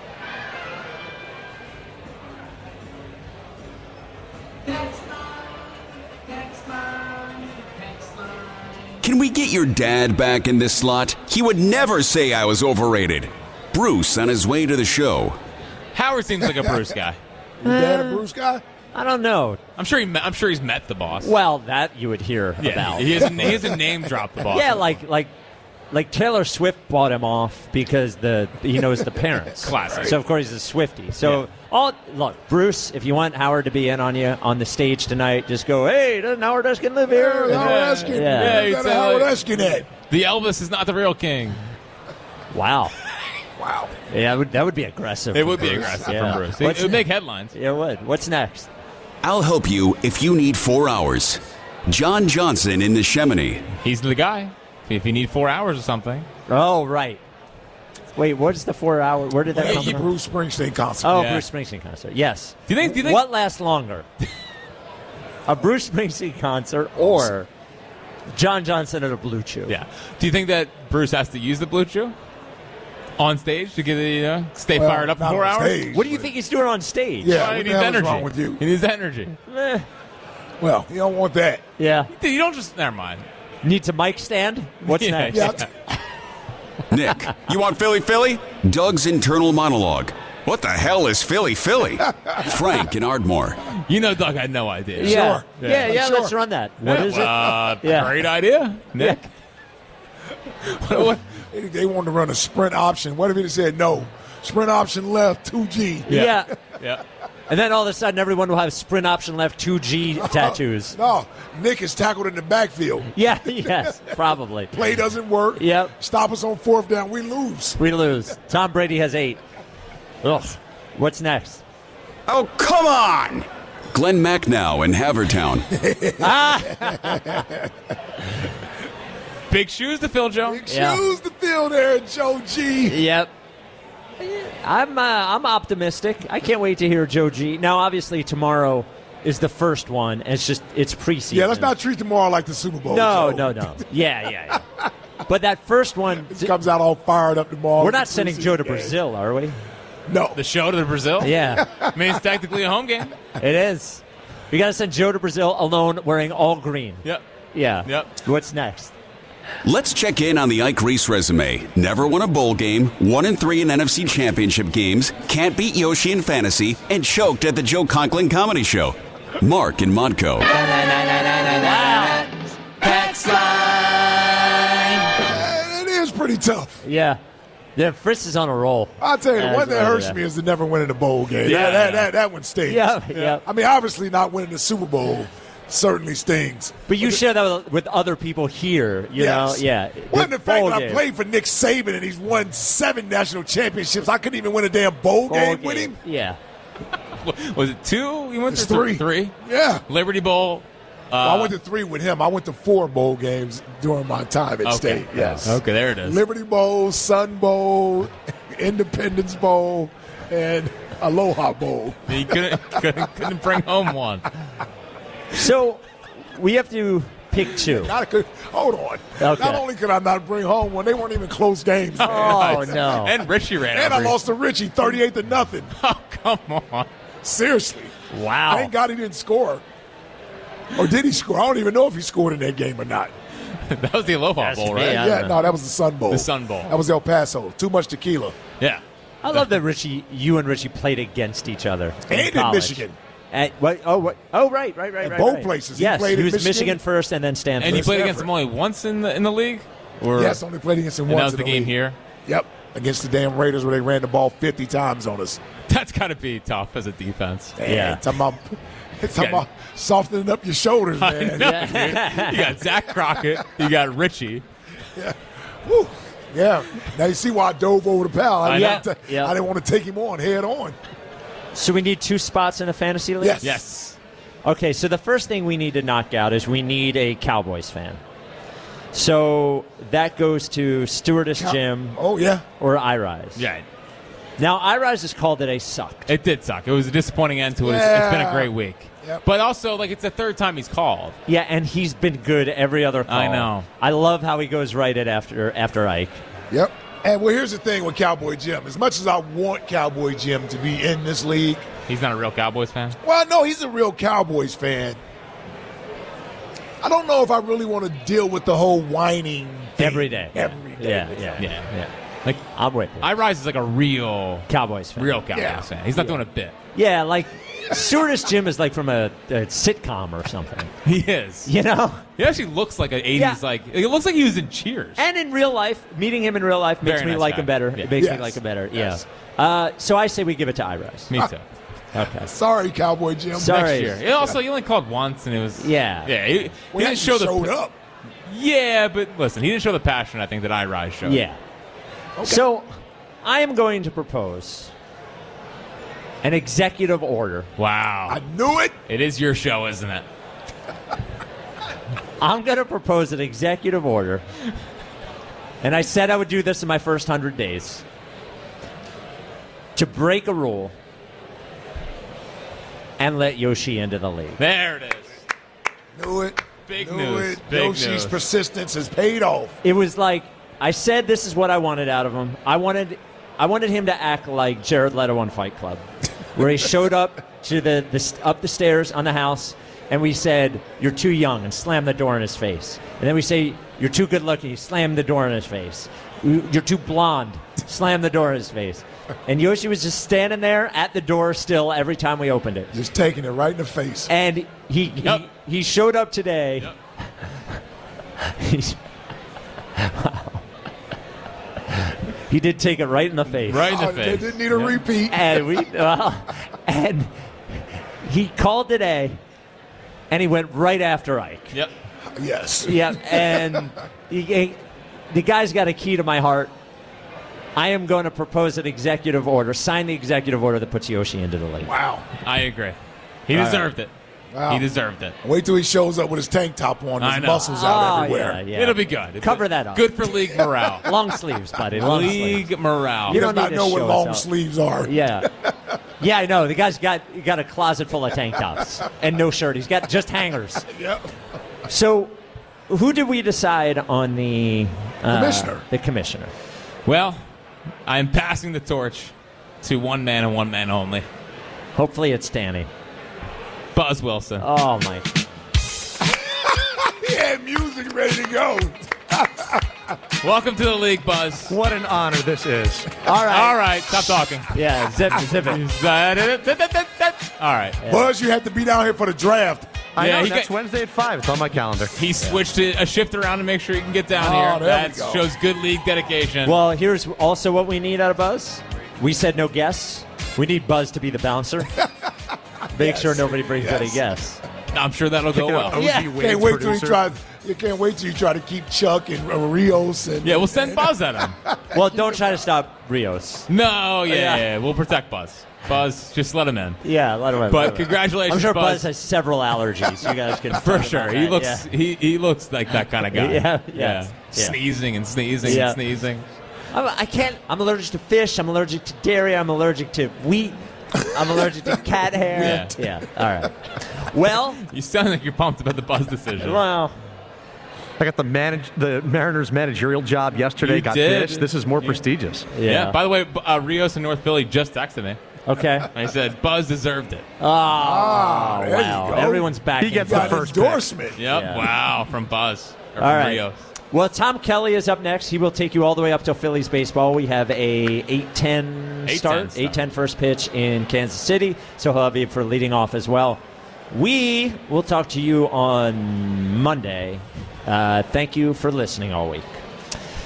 Can we get your dad back in this slot? He would never say I was overrated. Bruce on his way to the show. Howard seems like a Bruce guy. Your dad a Bruce guy? I don't know. I'm sure he. Met, I'm sure he's met the boss. Well, that you would hear yeah, about. He has, he has a name drop the boss. Yeah, like like like Taylor Swift bought him off because the he knows the parents. Classic. So of course he's a Swiftie. So Yeah. all look, Bruce, if you want Howard to be in on you on the stage tonight, just go, hey, doesn't Howard Eskin live here? Yeah, Howard Eskin. Yeah. Yeah, he'd Where's say, that Howard like, Eskin at? The Elvis is not the real king. Wow. Wow. Yeah, that would, that would be aggressive. It from would be Bruce. aggressive Yeah. from Bruce. It, What's it would ne- make headlines. Yeah, it would. What's next? I'll help you if you need four hours. John Johnson in the Chamonix. He's the guy. If you need four hours or something. Oh, right. Wait, what's the four hour? Where did that Yeah, come you from? Bruce Springsteen concert. Oh, Yeah. Bruce Springsteen concert. Yes. Do you think? Do you think? What lasts longer? A Bruce Springsteen concert or John Johnson at a Blue Chew? Yeah. Do you think that Bruce has to use the Blue Chew on stage to get you know stay Well, fired up for not four on hours? stage, What do you but- think he's doing on stage? Yeah, Well, what he the needs hell is energy. wrong with you? He needs energy. Eh, Well, you don't want that. yeah. You don't just. Never mind. Needs a mic stand? What's Yeah, next? Yeah. Nick, you want Philly Philly? Doug's internal monologue. What the hell is Philly Philly? Frank in Ardmore. You know, Doug had no idea. Yeah. Sure. Yeah, yeah, Sure. let's run that. What is Uh, it? Yeah. Great idea, Nick. what, what, They, they wanted to run a sprint option. What if he said no? Sprint option left, two G. Yeah. yeah. And then all of a sudden, everyone will have sprint option left two G tattoos. No, Nick is tackled in the backfield. Yeah, yes, probably. Play doesn't work. Yep. Stop us on fourth down. We lose. We lose. Tom Brady has eight. Ugh. What's next? Oh, come on! Glenn Macnow in Havertown. Big shoes to fill, Joe. Big Yeah. shoes to fill there, Joe G. Yep. I'm uh, I'm optimistic. I can't wait to hear Joe G. Now, obviously, tomorrow is the first one, and it's just it's preseason. Yeah, let's not treat tomorrow like the Super Bowl. No, Joe. no, no. Yeah, yeah, yeah. But that first one, He comes out all fired up tomorrow. we're not sending Joe to Brazil, are we? No. The show to the Brazil? Yeah, I mean, it's technically a home game. it is. We got to send Joe to Brazil alone, wearing all green. Yep. Yeah. Yep. What's next? Let's check in on the Ike Reese resume. Never won a bowl game, one and three in N F C Championship games, can't beat Yoshi in fantasy, and choked at the Joe Conklin Comedy Show. Mark in Modco. Uh, It is pretty tough. Yeah. Yeah, Fritz is on a roll. I'll tell you, the As one that right hurts there. me is to never winning a bowl game. Yeah. That, that, that, that one stings. Yeah, yeah. I mean, obviously not winning the Super Bowl certainly stings. But you share that with, with other people here, you Yes. know? Yeah. Well, the fact Bowl that I game. played for Nick Saban and he's won seven national championships, I couldn't even win a damn bowl, Bowl game, game. with him. Yeah. Was it two? You went It's to th- three. Three? Yeah. Liberty Bowl. Uh, Well, I went to three with him. I went to four bowl games during my time at okay. State. Yes. Okay, there it is. Liberty Bowl, Sun Bowl, Independence Bowl, and Aloha Bowl. He couldn't, couldn't, couldn't bring home one. So we have to pick two. Not a good, hold on. Okay. Not only could I not bring home one, they weren't even close games. man. Oh, no. And Richie ran And I over. lost to Richie thirty-eight to nothing. Oh, come on. Seriously. Wow. Thank God he didn't score. Or did he score? I don't even know if he scored in that game or not. That was the Aloha That's Bowl, me. right? I Yeah, don't know. no, that was the Sun Bowl. The Sun Bowl. That was El Paso. Too much tequila. Yeah. I love that Richie, you and Richie played against each other. And in college. Michigan. At, what, oh, what, oh, right, right, right, At right. both right. places. He Yes, played he in was Michigan. Michigan first and then Stanford. And you played Stanford. against him only once in the in the league? Or, yes, only played against him and once. that was the in game league. here? Yep, against the damn Raiders where they ran the ball fifty times on us. That's got to be tough as a defense. Man, yeah. Talking about, talking about softening up your shoulders, man. I know, dude. You got Zach Crockett. You got Richie. Yeah. Woo. Yeah. Now you see why I dove over the pal. I, I didn't, know. want to- Yeah. I didn't want to take him on head on. So we need two spots in a fantasy league? Yes. Yes. Okay, so the first thing we need to knock out is we need a Cowboys fan. So that goes to Stewardess Cow- Jim. Oh, yeah. Or iRise. Yeah. Now, iRise has called it a suck. It did suck. It was a disappointing end to it. It's- It's been a Yeah. great week. Yep. But also, like, it's the third time he's called. Yeah, and he's been good every other call. I know. I love how he goes right at after after Ike. Yep. And well, here's the thing with Cowboy Jim. As much as I want Cowboy Jim to be in this league, He's not a real Cowboys fan? well, no, he's a real Cowboys fan. I don't know if I really want to deal with the whole whining thing Every day. Every day. Yeah, yeah, Yeah. yeah. Like, I'm with you. iRise is like a real Cowboys fan. real Cowboys Yeah. fan. He's not doing a bit. Yeah, like Stewardess Jim is like from a, a sitcom or something. He is. You know? He actually looks like an eighties, Yeah. like, it looks like he was in Cheers. And in real life, meeting him in real life makes Very me nice like guy. him better. Yeah. It makes Yes. me like him better. Yes. Yeah. Uh, so I say we give it to iRise. Me too. Okay. Sorry, Cowboy Jim. Sorry. Next year. It also, he only called once, and it was. Yeah. Yeah. He, he We didn't show the. showed up. Yeah, but listen, he didn't show the passion, I think, that iRise showed. Yeah. So I am going to propose an executive order. Wow. I knew it. It is your show, isn't it? I'm going to propose an executive order. And I said I would do this in my first one hundred days. To break a rule and let Yoshi into the league. There it is. Knew it. Big Knew news. it. Big Yoshi's news. persistence has paid off. It was like I said this is what I wanted out of him. I wanted I wanted him to act like Jared Leto on Fight Club, where he showed up to the, the up the stairs on the house and we said, "You're too young," and slammed the door in his face. And then we say, "You're too good looking," slam the door in his face. "You're too blonde," slam the door in his face. And Yoshi was just standing there at the door still every time we opened it. Just taking it right in the face. And he Yep. he, he showed up today. Yep. He's, wow. He did take it right in the face. Right in the Oh, they face. didn't need a repeat. And we well, and he called today, and he went right after Ike. Yep. Yes. Yeah, and he, he- the guy's got a key to my heart. I am going to propose an executive order, sign the executive order that puts Yoshi into the league. Wow. I agree. He All deserved it. Wow. He deserved it. Wait till he shows up with his tank top on, I his know. muscles out Oh, everywhere. yeah, yeah. It'll be good. Cover that up. Good for league morale. Long sleeves, buddy. Long sleeves. league morale. He You does don't not need to know what show us long out. sleeves are. Yeah. Yeah, I know. The guy's got got a closet full of tank tops and no shirt. He's got just hangers. Yep. So, who did we decide on the uh, Commissioner. The commissioner. Well, I'm passing the torch to one man and one man only. Hopefully, it's Danny. Buzz Wilson. Oh my! He had music ready to go. Welcome to the league, Buzz. What an honor this is. All right. All right, stop talking. Yeah, zip, zip it. All right. Buzz, you have to be down here for the draft. I Yeah, know, he next got- Wednesday at five. It's on my calendar. He switched it, a shift around to make sure he can get down Oh, here. there That we go. shows good league dedication. Well, here's also what we need out of Buzz. We said no guests. We need Buzz to be the bouncer. Make Yes. sure nobody brings Yes. any guests. I'm sure that'll go Picking well. up O G Yeah. Wade's Can't wait till he producer. tries. You can't wait till you try to keep Chuck and uh, Rios and Yeah, we'll send Buzz at him. Well, don't try to stop Rios. No, yeah, Yeah. yeah, we'll protect Buzz. Buzz, just let him in. Yeah, let him in. But let him in. congratulations, I'm sure Buzz. Buzz. has several allergies. You guys can For talk sure, about he that. looks Yeah. he, he looks like that kind of guy. Yeah, yes, yeah. Sneezing and sneezing Yeah. and sneezing. I'm, I can't. I'm allergic to fish. I'm allergic to dairy. I'm allergic to wheat. I'm allergic to cat hair. Yeah. Yeah. All right. Well, You sound like you're pumped about the Buzz decision. well. I got the manage the Mariners managerial job yesterday. You got did. this. This is more prestigious. Yeah. Yeah. By the way, B- uh, Rios in North Philly just texted me. Okay. I said Buzz deserved it. Oh, there you wow. go. Everyone's back. He gets got the an first pick. endorsement. Yep. Yeah. Wow. From Buzz. Or All from right. Rios. Well, Tom Kelly is up next. He will take you all the way up till Phillies baseball. We have a eight ten start, start. eight ten first pitch in Kansas City, so he'll have you for leading off as well. We will talk to you on Monday. Uh, thank you for listening all week.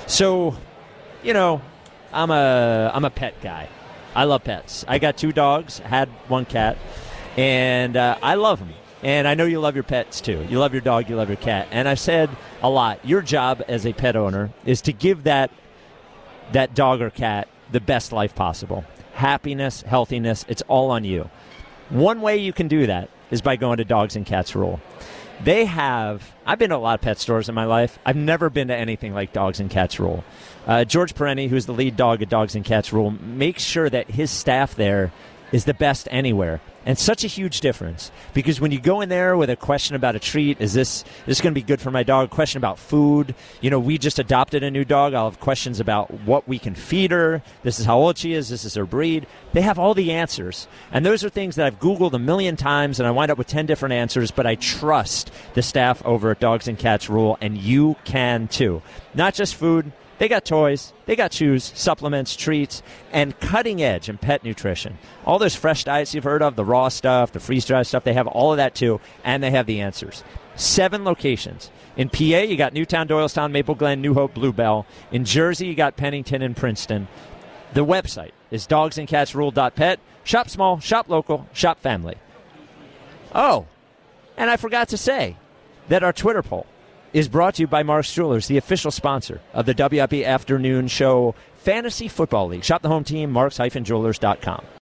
So, you know, I'm a I'm a pet guy. I love pets. I got two dogs, had one cat, and uh, I love them. And I know you love your pets, too. You love your dog, you love your cat. And I've said a lot, your job as a pet owner is to give that that dog or cat the best life possible. Happiness, healthiness, it's all on you. One way you can do that is by going to Dogs and Cats Rule. They have, I've been to a lot of pet stores in my life. I've never been to anything like Dogs and Cats Rule. Uh, George Perenni, who's the lead dog at Dogs and Cats Rule, makes sure that his staff there is the best anywhere. And such a huge difference, because when you go in there with a question about a treat, is this, is this going to be good for my dog? Question about food. You know, we just adopted a new dog. I'll have questions about what we can feed her. This is how old she is. This is her breed. They have all the answers. And those are things that I've Googled a million times, and I wind up with ten different answers, but I trust the staff over at Dogs and Cats Rule, and you can too. Not just food. They got toys, they got shoes, supplements, treats, and cutting edge in pet nutrition. All those fresh diets you've heard of, the raw stuff, the freeze-dried stuff, they have all of that too, and they have the answers. Seven locations. In P A, you got Newtown, Doylestown, Maple Glen, New Hope, Bluebell. In Jersey, you got Pennington and Princeton. The website is dogs and cats rule dot pet. Shop small, shop local, shop family. Oh, and I forgot to say that our Twitter poll is brought to you by Mark's Jewelers, the official sponsor of the W I P Afternoon Show Fantasy Football League. Shop the home team, marks dash jewelers dot com.